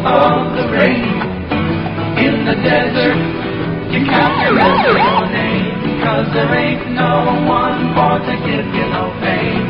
of the rain. In the desert, you count your own name, 'cause there ain't no one for to give you no pain.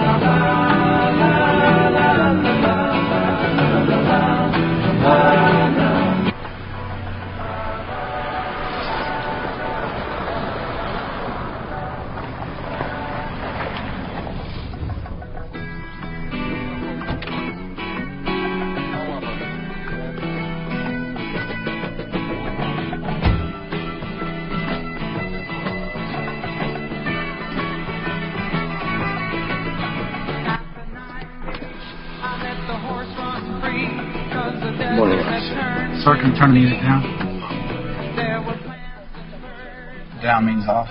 Morning, officer. Sir, can you turn the music down? Down means off.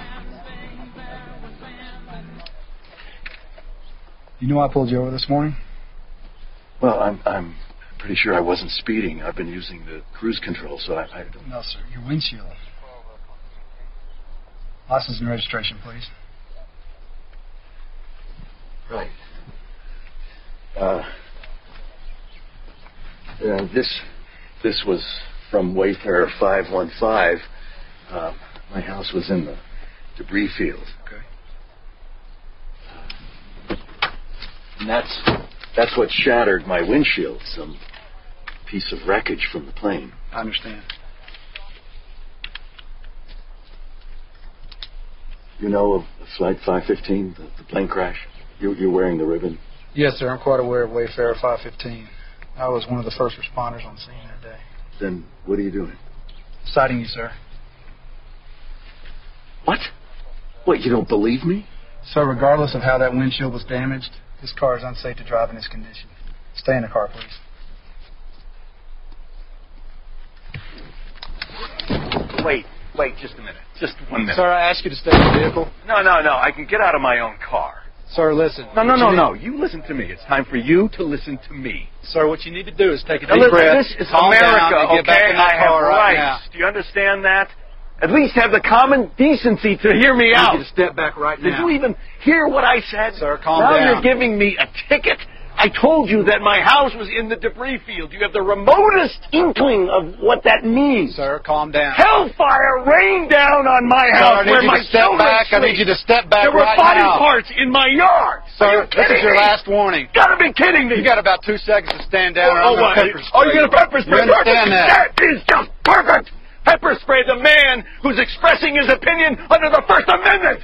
You know I pulled you over this morning? Well, I'm pretty sure I wasn't speeding. I've been using the cruise control, so I don't... No, sir. Your windshield. License and registration, please. Right. This was from Wayfarer 515. My house was in the debris field. Okay. And that's what shattered my windshield, some piece of wreckage from the plane. I understand. You know of Flight 515, the plane crash? You're wearing the ribbon? Yes, sir. I'm quite aware of Wayfarer 515. I was one of the first responders on scene that day. Then what are you doing? Citing you, sir. What? What, you don't believe me? Sir, regardless of how that windshield was damaged, this car is unsafe to drive in this condition. Stay in the car, please. Wait just a minute. Just 1 minute. Sir, I asked you to stay in the vehicle. No. I can get out of my own car. Sir, listen. No. You listen to me. It's time for you to listen to me. Sir, what you need to do is take a deep breath. This is calm America, down, and get back okay? in that I have car right rights. now. Do you understand that? At least have the common decency to hear me out. You need to step back right now. Did you even hear what I said? Sir, calm now down. You're giving me a ticket? I told you that my house was in the debris field. You have the remotest inkling of what that means. Sir, calm down. Hellfire rained down on my house Sir, where my children I need you to step back There were right body now. parts in my yard. Sir, this is your me? last warning. Gotta be kidding me. You got about 2 seconds to stand down. or I'm what? gonna pepper spray Are you going to pepper spray? You understand that? That is just perfect. Pepper spray the man who's expressing his opinion under the First Amendment.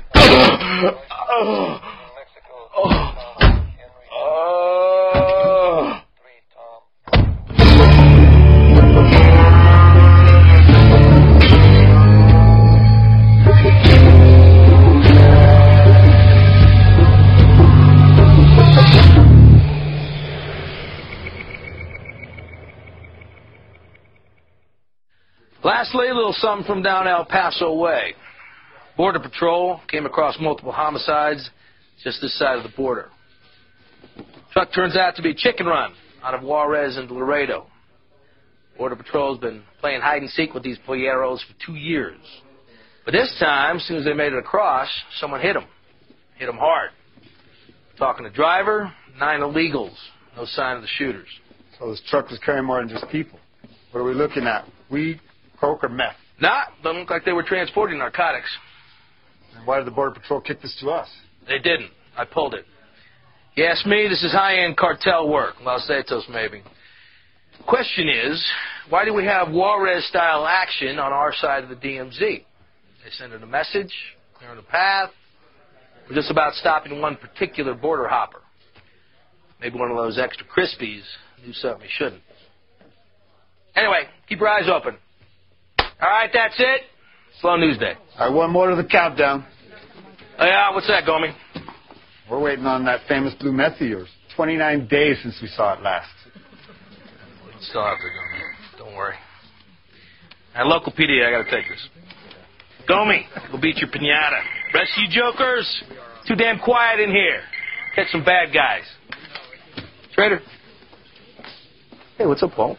Lastly, a little something from down El Paso way. Border Patrol came across multiple homicides just this side of the border. Truck turns out to be a chicken run out of Juarez and Laredo. Border Patrol's been playing hide and seek with these polleros for 2 years. But this time, as soon as they made it across, someone hit them. Hit them hard. Talking to driver, 9 illegals. No sign of the shooters. So this truck was carrying more than just people. What are we looking at? Weed, coke, or meth? Nah, doesn't look like they were transporting narcotics. And why did the Border Patrol kick this to us? They didn't. I pulled it. You ask me, this is high-end cartel work. Los Santos, maybe. Question is, why do we have Juarez-style action on our side of the DMZ? They sending a message, clearing the path. We're just about stopping one particular border hopper. Maybe one of those extra crispies knew something he shouldn't. Anyway, keep your eyes open. All right, that's it. Slow news day. All right, one more to the countdown. Oh, yeah, what's that, Gomi? We're waiting on that famous blue meth of yours. 29 days since we saw it last. It's still out there, Gomi. Don't worry. Now, local PD, I got to take this. Gomi, go beat your piñata. Rest of you jokers, too damn quiet in here. Catch some bad guys. Trader. Hey, what's up, Paul?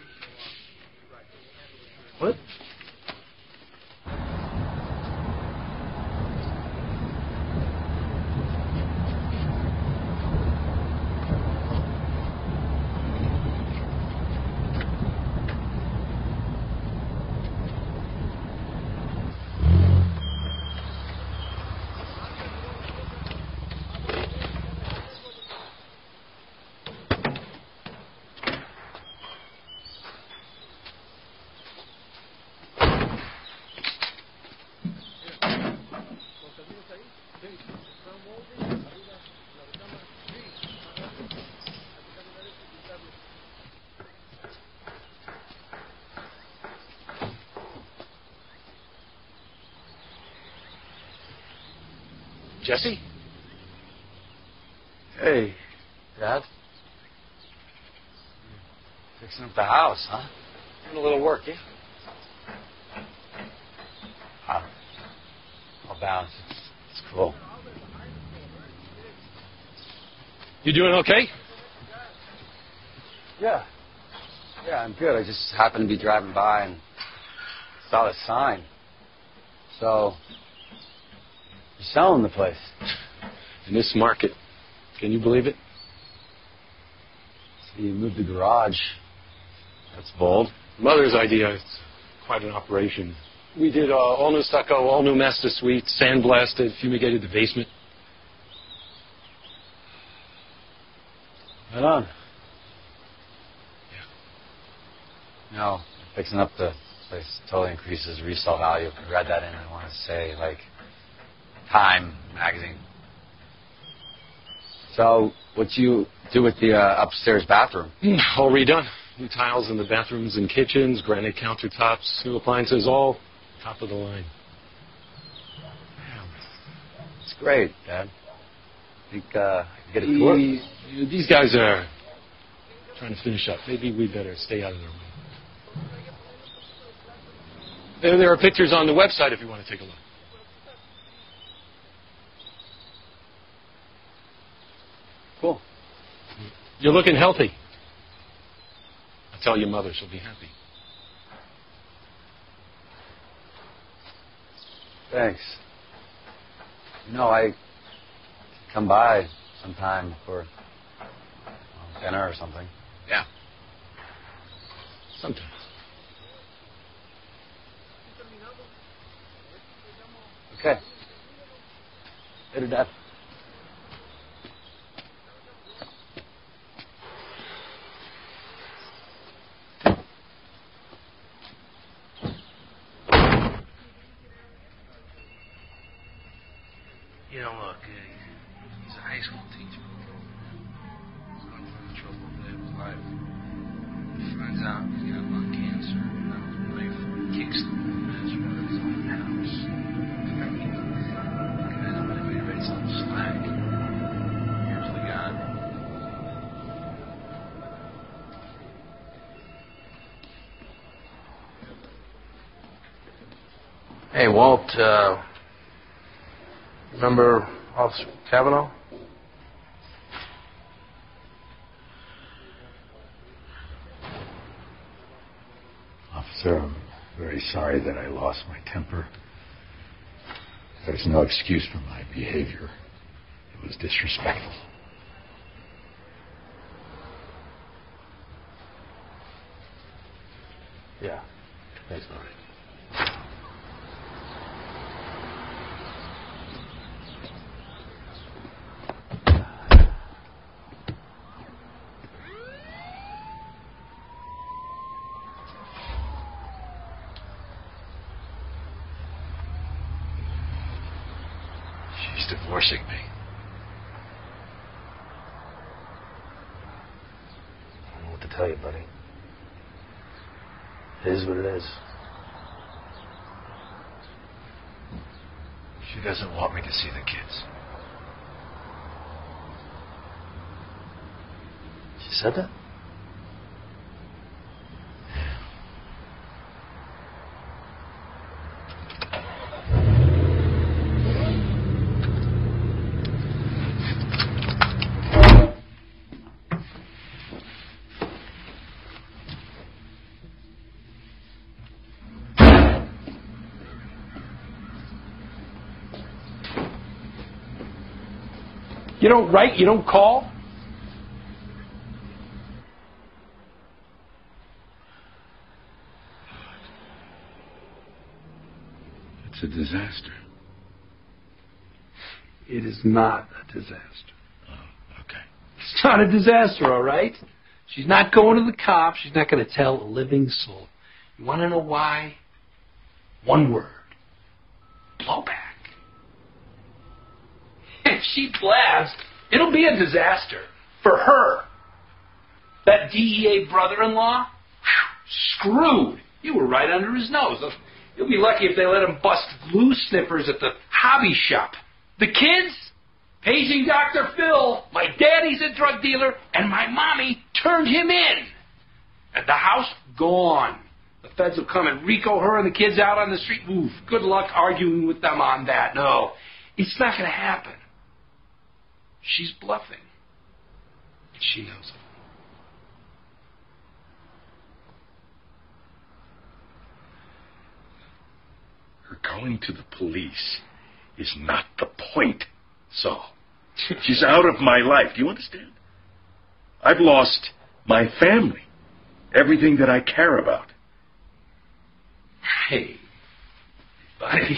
What? Jesse? Hey, Dad. Fixing up the house, huh? Doing a little work, yeah? I'll bounce. It's cool. You doing okay? Yeah. Yeah, I'm good. I just happened to be driving by and saw the sign. So, you're selling the place. In this market, can you believe it? So you moved the garage. That's bold. Mother's idea. It's quite an operation. We did all new stucco, all new master suite, sandblasted, fumigated the basement. Right on. Yeah. No, fixing up the place totally increases resale value. I read that in, I want to say, like, Time magazine. So, what you do with the upstairs bathroom? All redone. New tiles in the bathrooms and kitchens, granite countertops, new appliances, all top of the line. It's great, Dad. Think I can get a tour? These guys are trying to finish up. Maybe we better stay out of their way. There are pictures on the website if you want to take a look. Cool. You're looking healthy. I'll tell your mother. She'll be happy. Thanks. You know, I come by sometime for dinner or something. Yeah. Sometimes. Okay. Later, Dad. You know, look, he's a high school teacher. He's going through the trouble of his life. He finds out he's got lung cancer. Now his wife kicks the mess out of his own house. I mean, look at him, anybody writes on Slack. Here's the guy. Hey, Walt, remember Officer Cavanaugh? Officer, I'm very sorry that I lost my temper. There's no excuse for my behavior. It was disrespectful. Yeah. Thanks, Marty. She's divorcing me. I don't know what to tell you, buddy. It is what it is. She doesn't want me to see the kids. She said that? You don't write? You don't call? It's a disaster. It is not a disaster. Oh, okay. It's not a disaster, all right? She's not going to the cops. She's not going to tell a living soul. You want to know why? One word. Blowback. If she blasts, it'll be a disaster for her. That DEA brother-in-law, screwed. You were right under his nose. You'll be lucky if they let him bust glue sniffers at the hobby shop. The kids, Paging Dr. Phil, my daddy's a drug dealer, and my mommy turned him in. And the house, gone. The feds will come and RICO her and the kids out on the street. Oof, good luck arguing with them on that. No, it's not going to happen. She's bluffing. She knows it. Her going to the police is not the point, Saul. She's out of my life. Do you understand? I've lost my family, everything that I care about. Hey, buddy.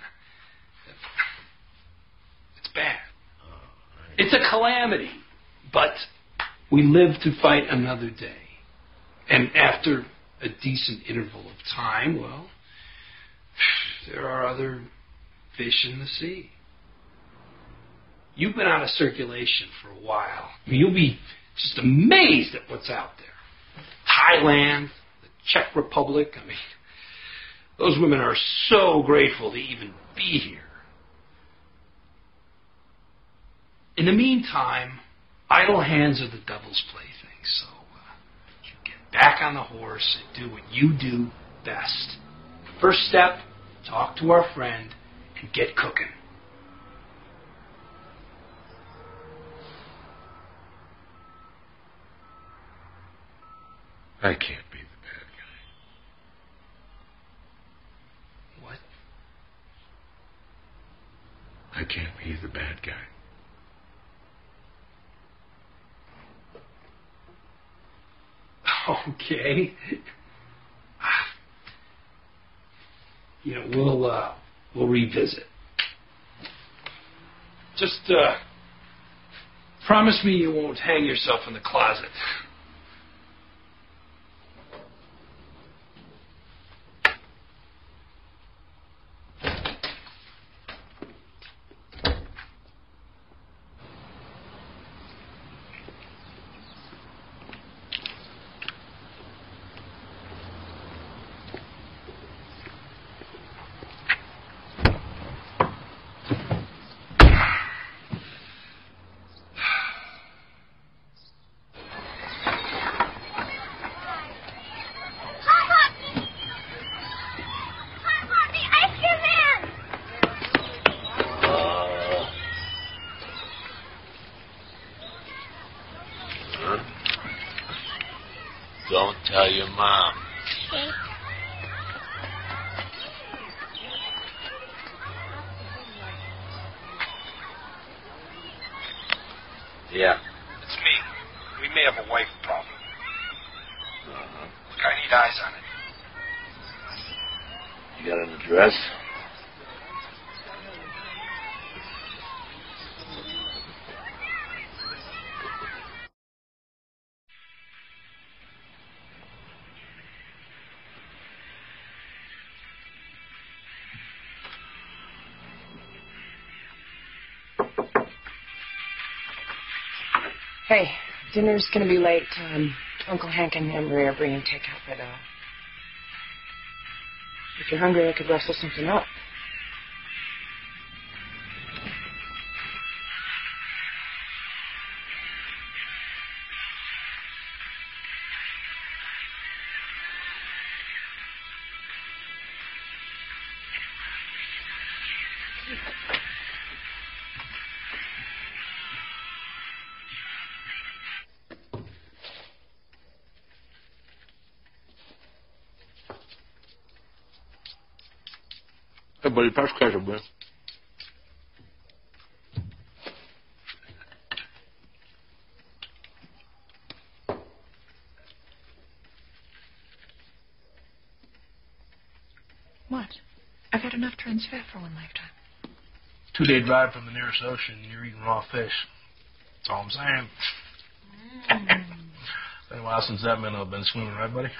It's bad. It's a calamity. But we live to fight another day. And after a decent interval of time, well, there are other fish in the sea. You've been out of circulation for a while. I mean, you'll be just amazed at what's out there. Thailand, the Czech Republic, I mean, those women are so grateful to even be here. In the meantime, idle hands are the devil's plaything, so you get back on the horse and do what you do best. First step, talk to our friend and get cooking. I can't be the bad guy. What? I can't be the bad guy. Okay. You know, we'll revisit. Just promise me you won't hang yourself in the closet. Don't tell your mom. Okay. Yeah. It's me. We may have a wife problem. Look, I need eyes on it. You got an address? Hey, dinner's gonna be late. Uncle Hank and Emery are bringing takeout, but if you're hungry, I could rustle something up. Hey, buddy, pass ketchup, man. What? I've had enough trans fat for one lifetime. 2-day drive from the nearest ocean, and you're eating raw fish. That's all I'm saying. It's been a while since that minnow have been swimming, right, buddy?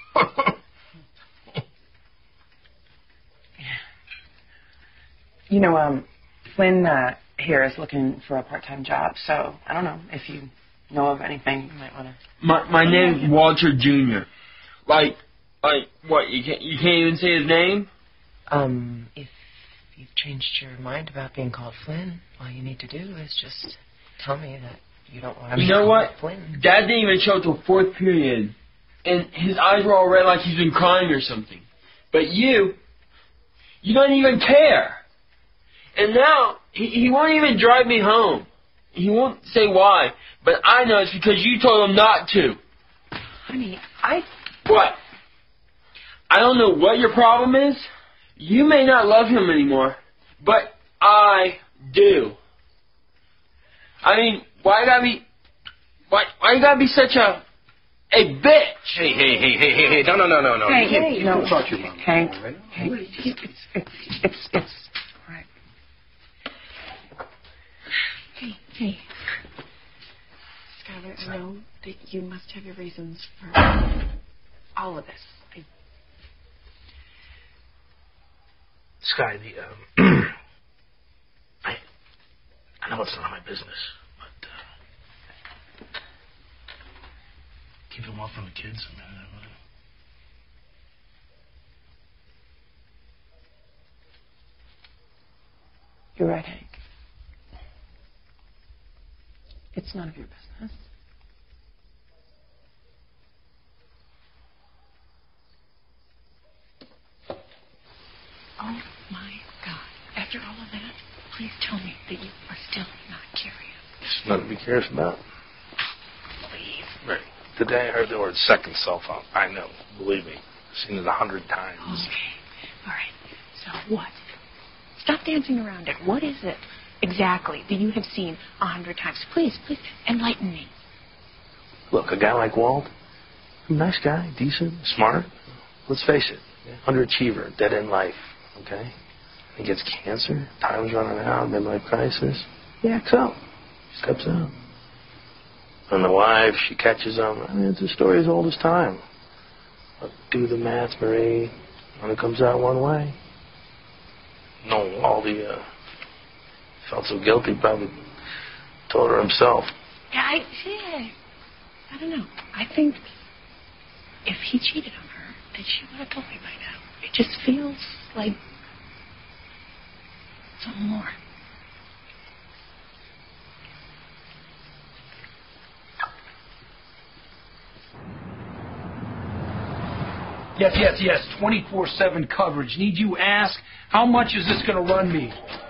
You know, Flynn here is looking for a part-time job, so I don't know if you know of anything you might want to. My name's Walter Jr. Like what? You can't even say his name. If you've changed your mind about being called Flynn, all you need to do is just tell me that you don't want to be called Flynn. Dad didn't even show up till fourth period, and his eyes were all red like he's been crying or something. But you don't even care. And now, he won't even drive me home. He won't say why, but I know it's because you told him not to. Honey, What? I don't know what your problem is. You may not love him anymore, but I do. I mean, why you gotta be such a bitch? Hey, no. Hey, You can't talk to your mom. Hank, Right? it's all right. Hey. Skylar, I know that you must have your reasons for all of this. Sky, I know it's none of my business, but keep them off from the kids. You're right, Hank. It's none of your business. Oh, my God. After all of that, please tell me that you are still not curious. There's nothing to be curious about. Please. Right. Today I heard the word second cell phone. I know. Believe me. I've seen it 100 times. Okay. All right. So what? Stop dancing around it. What is it exactly that you have seen 100 times? Please enlighten me. Look, a guy like Walt, nice guy, decent, smart. Let's face it, underachiever, dead-end life, okay? He gets cancer, time's running out, midlife crisis. He acts out. He steps out. And the wife, she catches him. I mean, it's a story as old as time. But do the math, Marie. Only comes out one way. No, Waldy felt so guilty, probably told her himself. Yeah, I don't know. I think if he cheated on her, then she would have told me by now. It just feels like something more. Yes. 24/7 coverage. Need you ask, how much is this going to run me?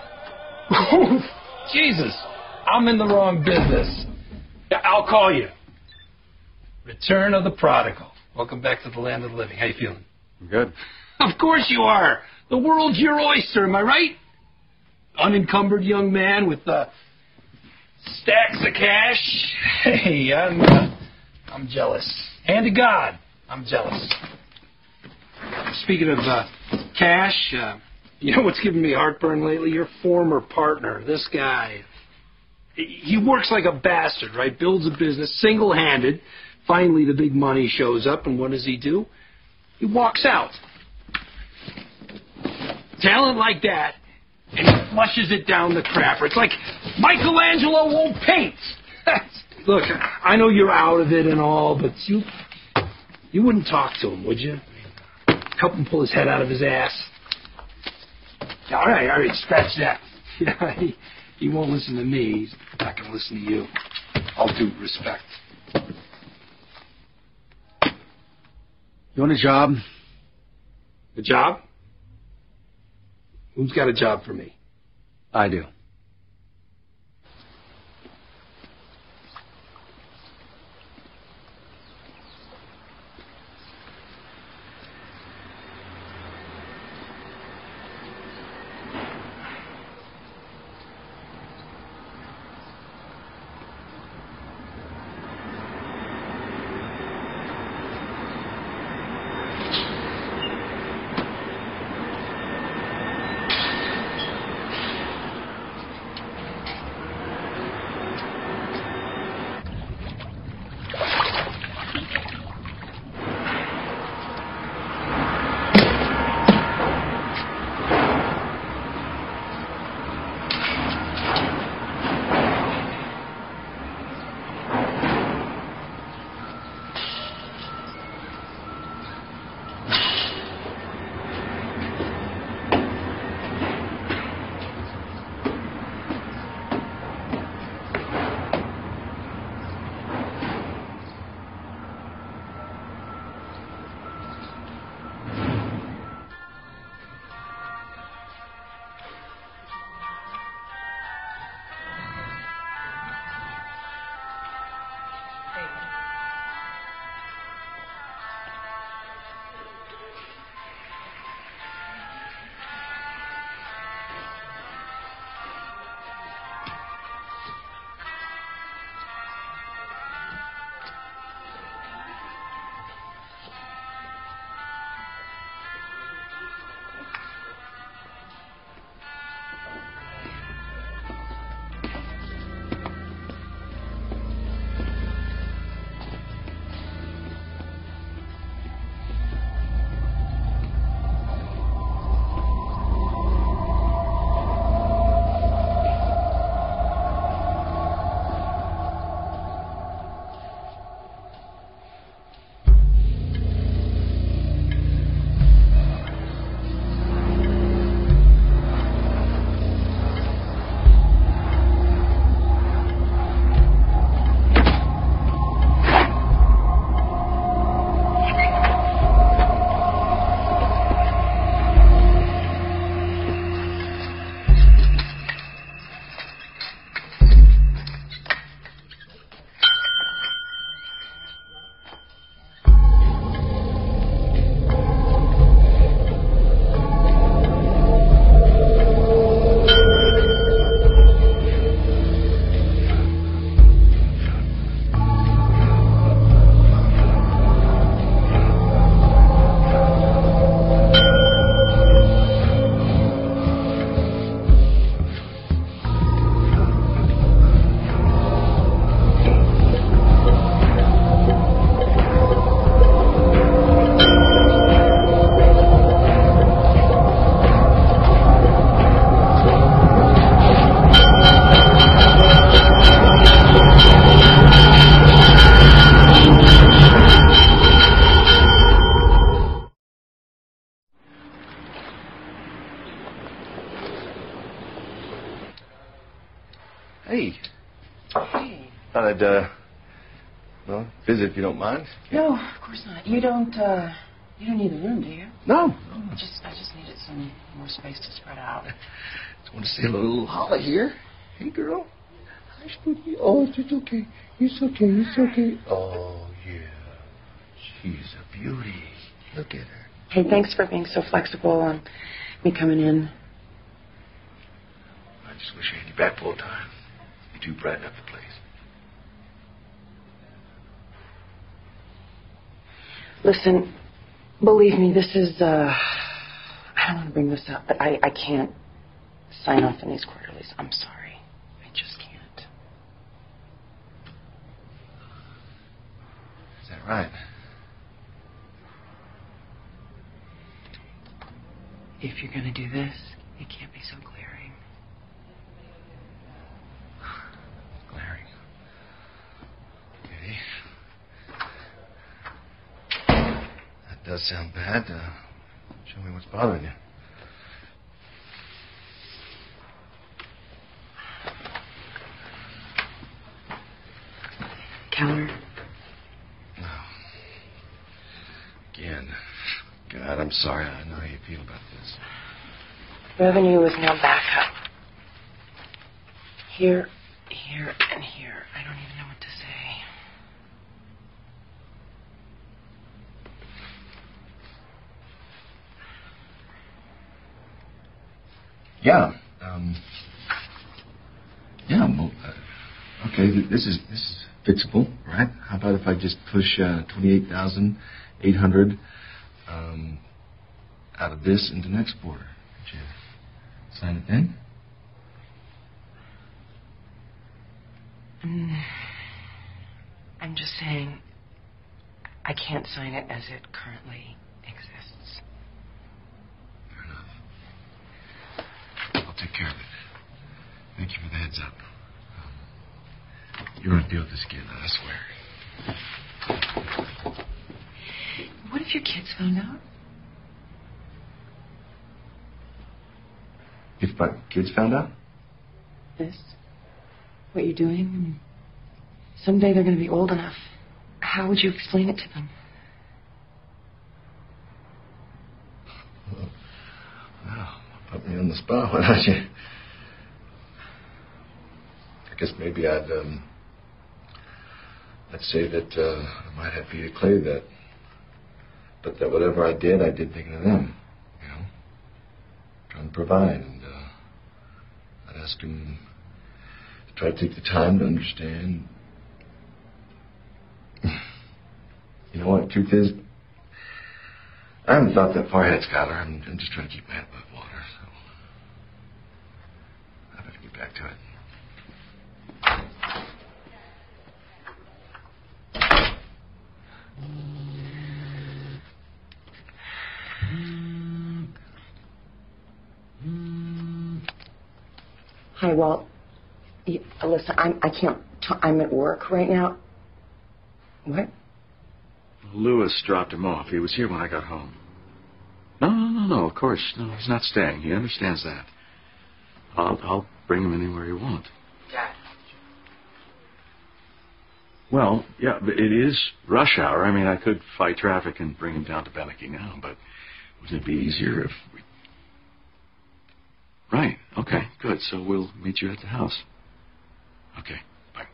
Jesus, I'm in the wrong business. Yeah, I'll call you. Return of the Prodigal. Welcome back to the land of the living. How you feeling? I'm good. Of course you are. The world's your oyster, am I right? Unencumbered young man with stacks of cash. Hey, I'm jealous. Hand to God, I'm jealous. Speaking of cash, you know what's giving me heartburn lately? Your former partner, this guy. He works like a bastard, right? Builds a business single-handed. Finally, the big money shows up, and what does he do? He walks out. Talent like that, and he flushes it down the crapper. It's like Michelangelo won't paint. Look, I know you're out of it and all, but you wouldn't talk to him, would you? Help him pull his head out of his ass. All right, scratch that. Yeah, he won't listen to me. He's not going to listen to you. All due respect. You want a job? A job? Who's got a job for me? I do. Thought I'd, visit if you don't mind. No, of course not. You don't need the room, do you? No. I just needed some more space to spread out. Just want to see a little Holly here. Hey, girl. Hi, Spooky. Oh, it's okay. It's okay. It's okay. Oh, yeah. She's a beauty. Look at her. Hey, thanks for being so flexible on me coming in. I just wish I had you back full time. You do brighten up the place. Listen, believe me, this is, I don't want to bring this up, but I can't sign off on these quarterlies. I'm sorry. I just can't. Is that right? If you're going to do this, it can't be so glaring. Glaring. Okay. That does sound bad. Show me what's bothering you. Keller? No. Again. God, I'm sorry. I know how you feel about this. Revenue is now back up. Here, and here. I don't even know what to say. Yeah. Well, okay. This is fixable, right? How about if I just push 28,800 out of this into next quarter? Would you sign it then? I'm just saying, I can't sign it as it currently exists. Fair enough. I'll take care of it. Thank you for the heads up. You won't deal with this again, I swear. What if your kids found out? If my kids found out? This? What you're doing? Someday they're going to be old enough. How would you explain it to them? Well, put me on the spot, why don't you? I guess maybe I'd say that I might have Peter Clay that, but that whatever I did thinking of them, you know, trying to provide, and I'd ask him to try to take the time to understand. You know what? Truth is, I haven't thought that far ahead, Skylar. I'm just trying to keep my head above water, so I better get back to it. Hi, Walt. Listen, I can't. I'm at work right now. What? Lewis dropped him off. He was here when I got home. No, of course. No, he's not staying. He understands that. I'll bring him anywhere you want. Dad. Well, yeah, but it is rush hour. I mean, I could fight traffic and bring him down to Beneke now, but wouldn't it be easier if we... Right, okay, good. So we'll meet you at the house. Okay, bye.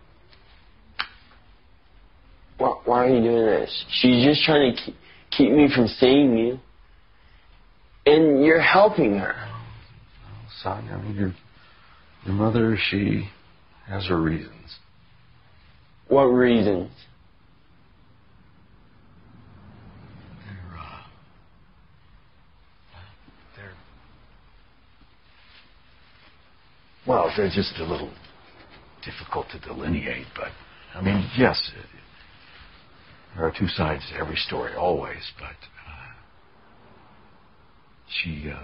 Why are you doing this? She's just trying to keep me from seeing you. And you're helping her. Well, son, I mean, your mother, she has her reasons. What reasons? Well, they're just a little difficult to delineate, but, I mean, yes, there are two sides to every story, always, but she, yeah.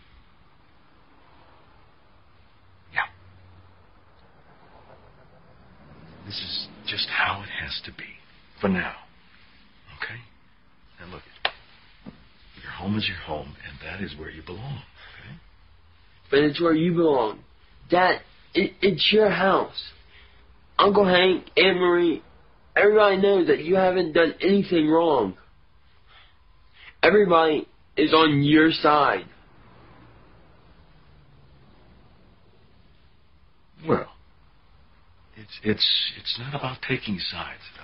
This is just how it has to be, for now, okay? And look, your home is your home, and that is where you belong, okay? But it's where you belong. Dad, it's your house. Uncle Hank, Aunt Marie, everybody knows that you haven't done anything wrong. Everybody is on your side. Well, it's not about taking sides, though.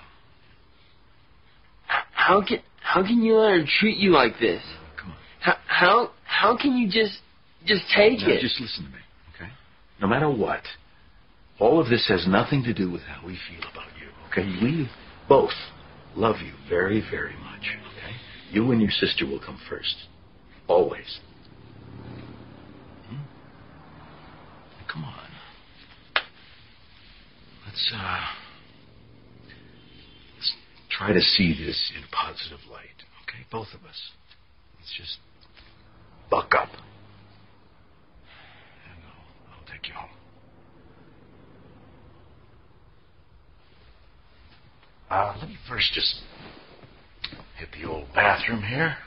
How can you let her treat you like this? Come on. How can you just take Now, it? just listen to me, okay? No matter what, all of this has nothing to do with how we feel about you, okay? We both love you very, very much, okay? You and your sister will come first. Always. Come on. Let's try to see this in a positive light, okay? Both of us. Let's just buck up. And I'll take you home. Let me first just hit the old bathroom here.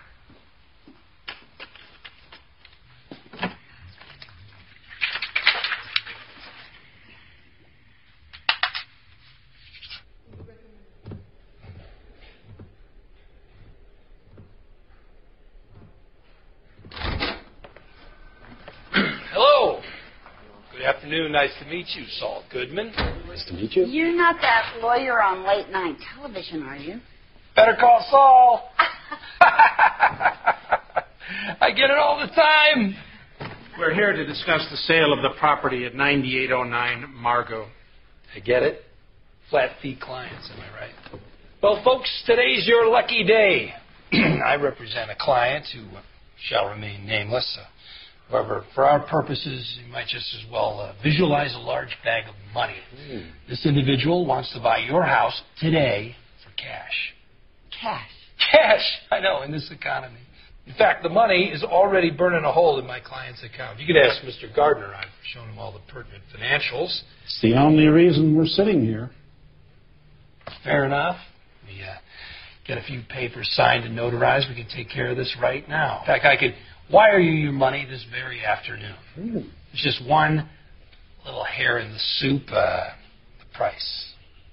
Hello. Good afternoon. Nice to meet you, Saul Goodman. Nice to meet you. You're not that lawyer on late night television, are you? Better call Saul. I get it all the time. We're here to discuss the sale of the property at 9809 Margot. I get it. Flat fee clients, am I right? Well, folks, today's your lucky day. I represent a client who shall remain nameless. However, for our purposes, you might just as well visualize a large bag of money. This individual wants to buy your house today for cash. Cash. Cash! I know, in this economy. In fact, the money is already burning a hole in my client's account. You could ask Mr. Gardner. I've shown him all the pertinent financials. It's the only reason we're sitting here. Fair enough. We get a few papers signed and notarized. We can take care of this right now. In fact, I could wire you your money this very afternoon. There's just one little hair in the soup, the price.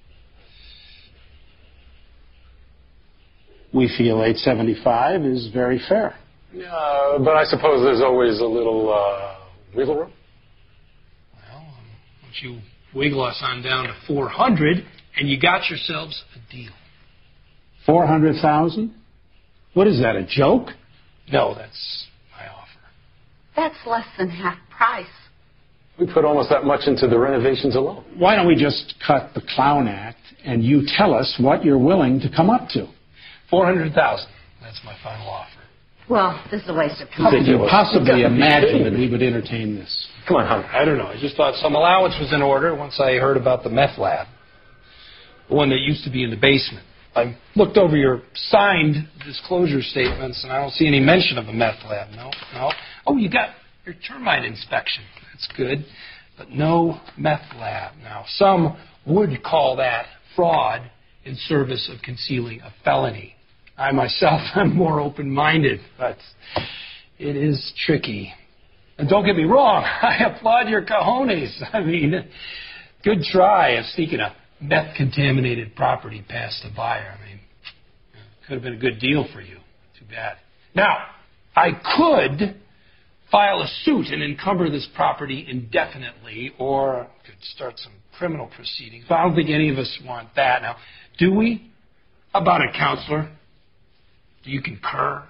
We feel $875 is very fair. But I suppose there's always a little wiggle room. Well, why don't you wiggle us on down to $400, and you got yourselves a deal. $400,000? What is that, a joke? No, that's my offer. That's less than half price. We put almost that much into the renovations alone. Why don't we just cut the clown act and you tell us what you're willing to come up to? $400,000. That's my final offer. Well, this is a waste of How time. could you possibly imagine that we would entertain this? Come on, hon. I don't know. I just thought some allowance was in order once I heard about the meth lab. The one that used to be in the basement. I looked over your signed disclosure statements, and I don't see any mention of a meth lab. No. Oh, you got your termite inspection. That's good. But no meth lab. Now, some would call that fraud in service of concealing a felony. I myself am more open-minded, but it is tricky. And don't get me wrong, I applaud your cojones. I mean, good try of sneaking a meth-contaminated property past the buyer. I mean, could have been a good deal for you. Too bad. Now, I could file a suit and encumber this property indefinitely, or could start some criminal proceedings. But I don't think any of us want that. Now, do we? How about it, counselor? Do you concur?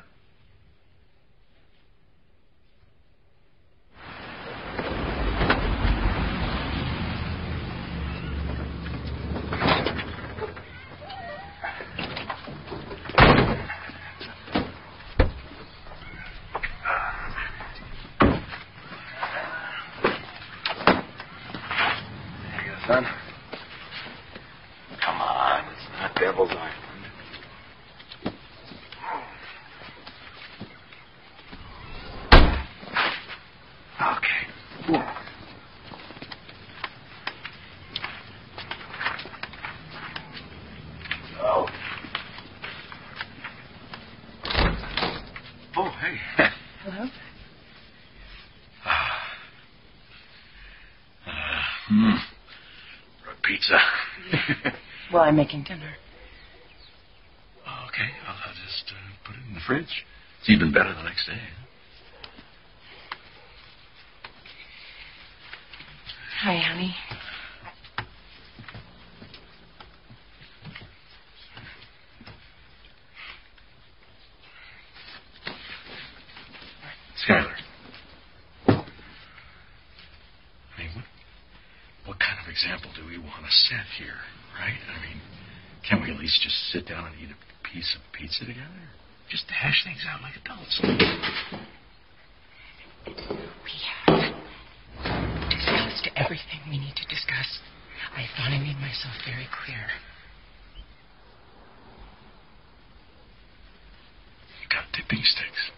Son? Come on, it's not Devil's Island. Okay. Oh. Oh, hey. Hello? For a pizza. while I'm making dinner. Okay, I'll just put it in the fridge. It's even better the next day. Hi, honey. Skylar. I mean, what kind of example do we want to set here, right? I mean, can't we at least just sit down and eat a piece of pizza together? Just hash things out like adults. We have discussed everything we need to discuss. I thought I made myself very clear. You got dipping sticks.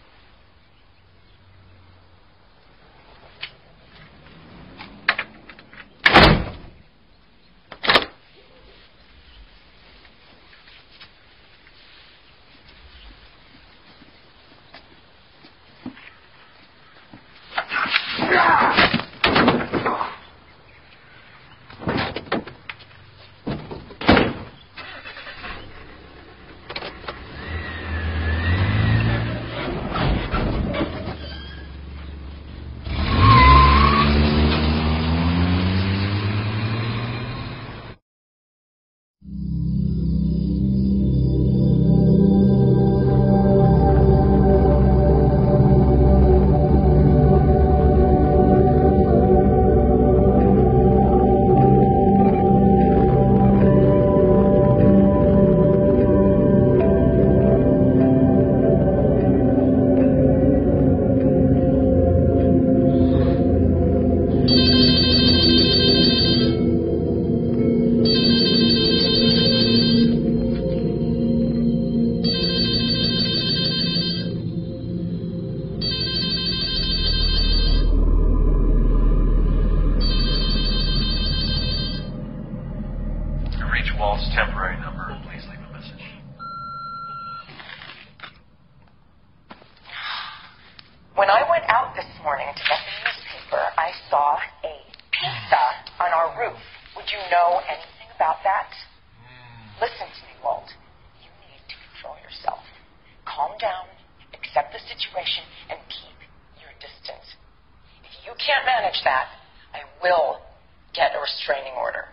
When I went out this morning to get the newspaper, I saw a pizza on our roof. Would you know anything about that? Listen to me, Walt. You need to control yourself. Calm down, accept the situation, and keep your distance. If you can't manage that, I will get a restraining order.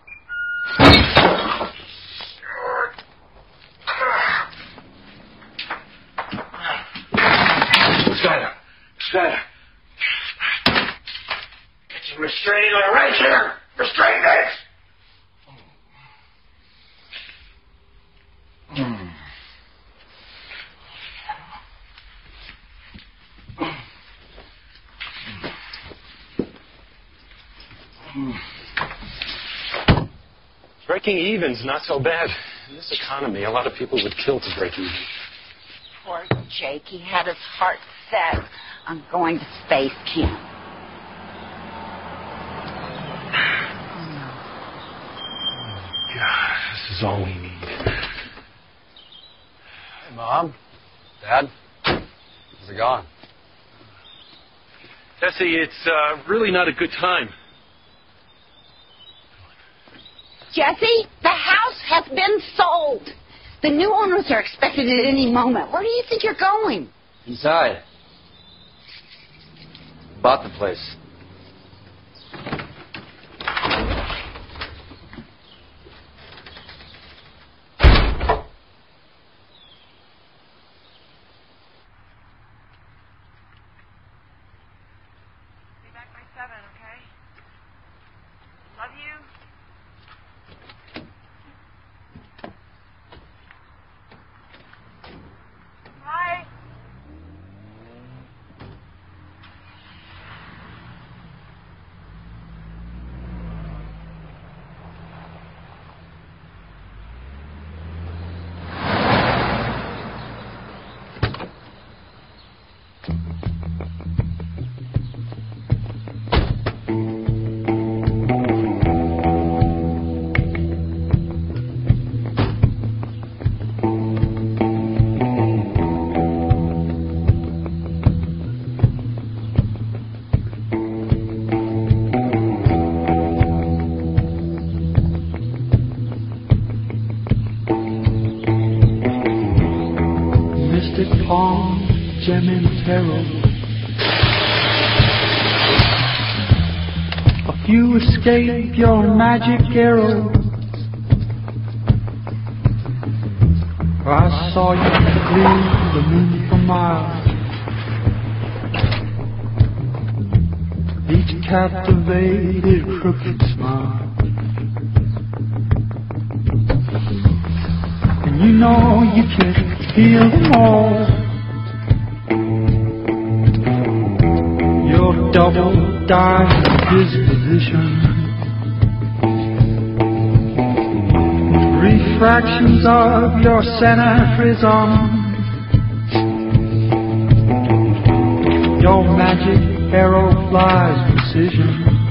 Skylar. Get your restraining order right here. Restrain this. Breaking even's not so bad. In this economy, a lot of people would kill to break even. Poor Jake. He had his heart set on going to space camp. God, this is all we need. Hey, Mom. Dad. How's it going? Jesse, it's really not a good time. Jesse, the house has been sold. The new owners are expected at any moment. Where do you think you're going? Inside. Bought the place. Be back by 7, okay? Love you. Bye. majestic palm, gem and terror. A few escape your magic arrow. I saw you gleam the moon for miles, each captivated crooked smile. And you know you can heal them all. Your double dyed disposition, refractions of your center prism, your magic arrow flies precision.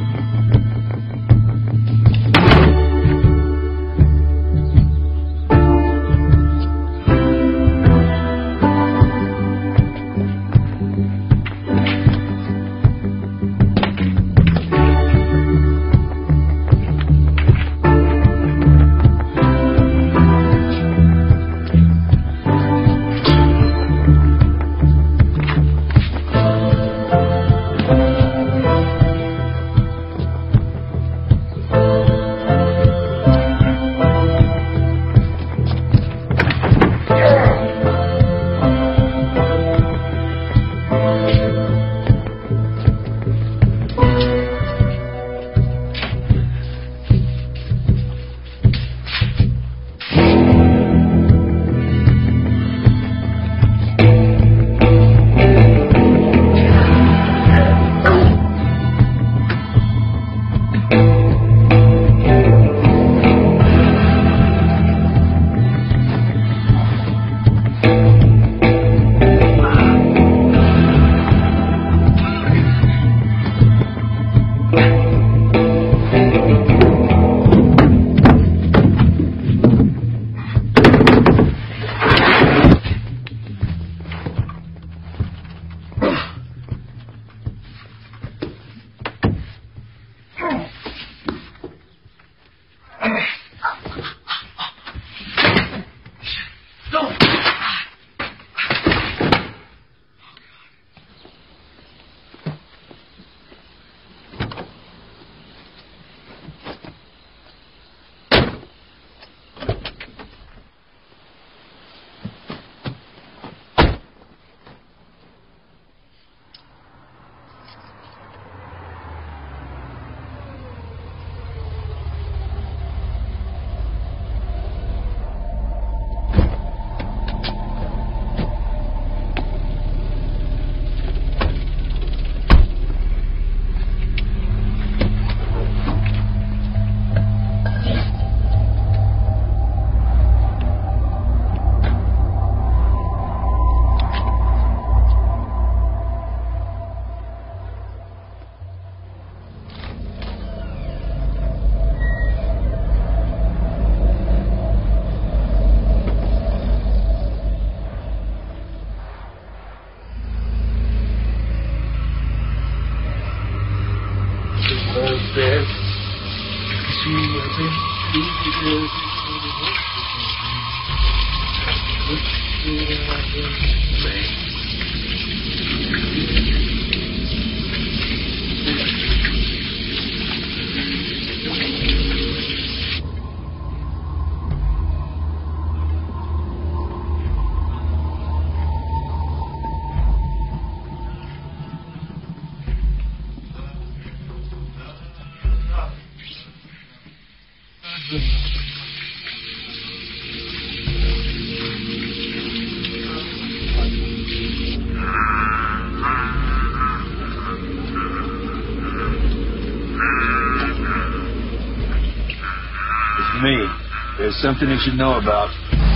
Me. There's something you should know about.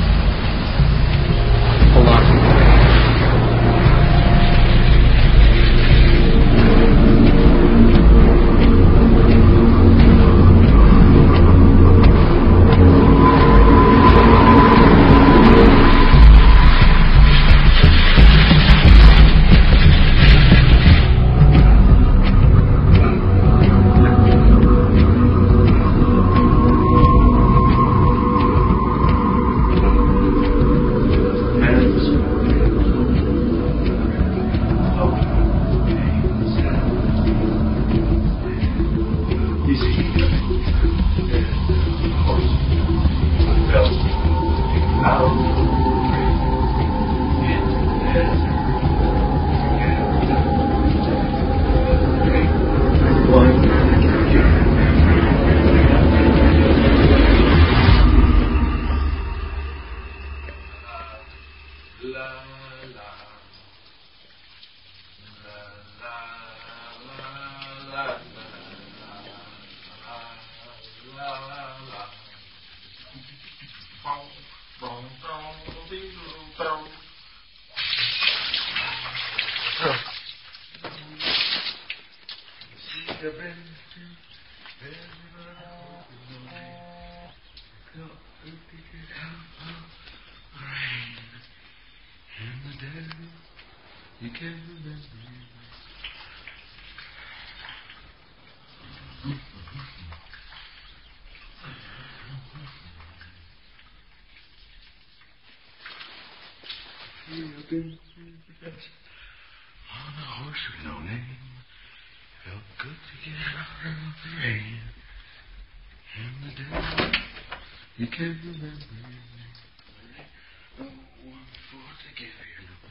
Hold on. You can't remember. You've been on a horse with no name. Felt good to get out of the rain. In the day, you can't remember your name. No one for to give you.